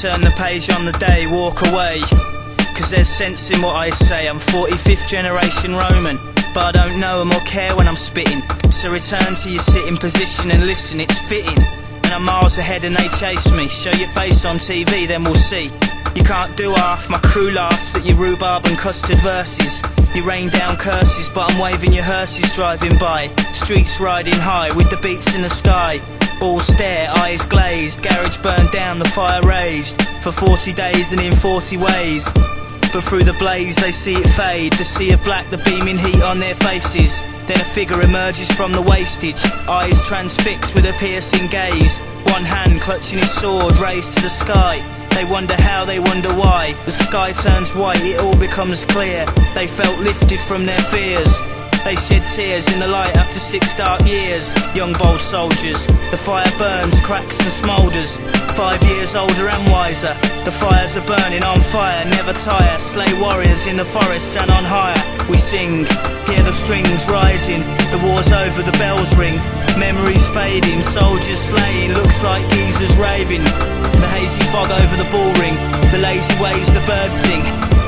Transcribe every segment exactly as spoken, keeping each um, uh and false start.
turn the page on the day, walk away, cause there's sense in what I say. I'm forty-fifth generation Roman, but I don't know 'em or care when I'm spitting. So return to your sitting position and listen, it's fitting. And I'm miles ahead and they chase me. Show your face on T V, then we'll see. You can't do half, my crew laughs at your rhubarb and custard verses. You rain down curses, but I'm waving your hearses driving by. Streets riding high, with the beats in the sky. All stare, eyes glazed, garage burned down, the fire raged. For forty days and in forty ways. But through the blaze they see it fade. The sea of black, the beaming heat on their faces. Then a figure emerges from the wastage, eyes transfixed with a piercing gaze. One hand clutching his sword, raised to the sky. They wonder how, they wonder why. The sky turns white, it all becomes clear. They felt lifted from their fears. They shed tears in the light after six dark years. Young bold soldiers, the fire burns, cracks and smoulders. Five years older and wiser, the fires are burning on fire, never tire. Slay warriors in the forests and on higher. We sing, hear the strings rising. The war's over, the bells ring. Memories fading, soldiers slain, looks like geezers raving. The hazy fog over the ball ring, the lazy ways the birds sing.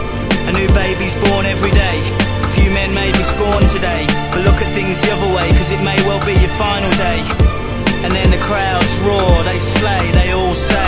A new baby's born every day. Few men may be scorned today, but look at things the other way, cause it may well be your final day. And then the crowds roar, they slay, they all say,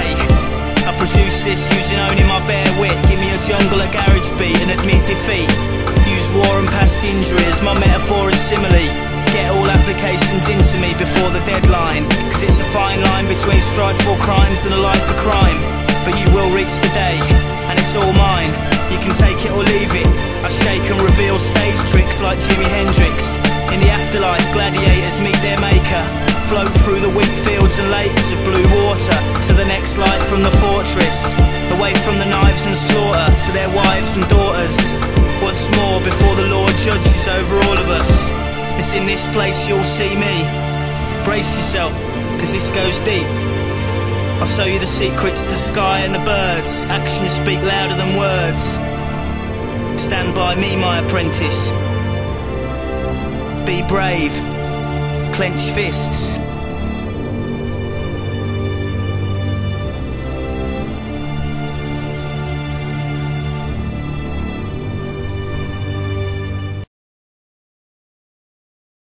I produce this using only my bare wit. Give me a jungle, a garage beat and admit defeat. Use war and past injuries, my metaphor and simile. Get all applications into me before the deadline, cause it's a fine line between strife for crimes and a life for crime. But you will reach the day, and it's all mine. You can take it or leave it. I shake and reveal stage tricks like Jimi Hendrix. In the afterlife, gladiators meet their maker. Float through the wheat fields and lakes of blue water to the next life from the fortress. Away from the knives and slaughter to their wives and daughters. Once more before the Lord judges over all of us. It's in this place you'll see me. Brace yourself, cause this goes deep. I'll show you the secrets, the sky and the birds. Actions speak louder than words. Stand by me, my apprentice. Be brave. Clench fists.